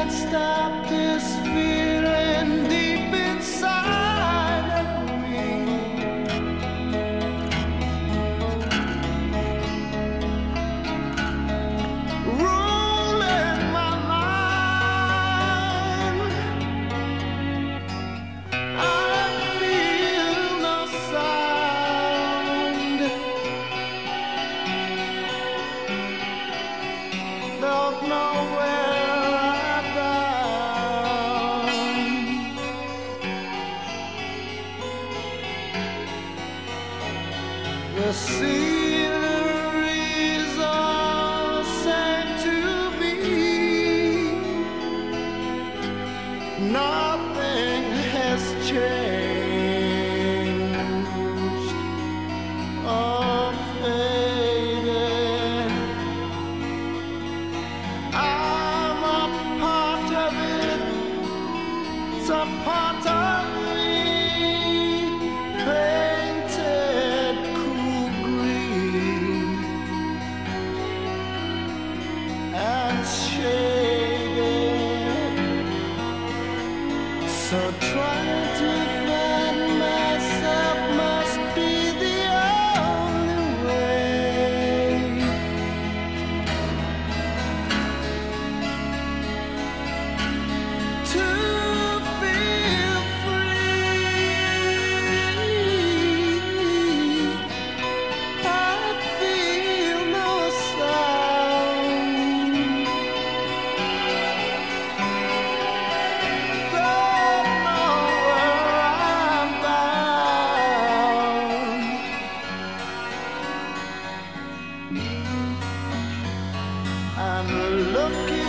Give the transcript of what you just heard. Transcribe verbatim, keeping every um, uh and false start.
stop this feeling deep inside of me. Ruling my mind, I feel no sound. Don't know where I'm bound. The scenery's all the same to me. Nothing has changed or faded. I'm a part of it. It's a part of me, painted cool green and shaded. So trying to find myself must be the only way to feel free. I feel no sound. Don't know where I'm bound. I'm looking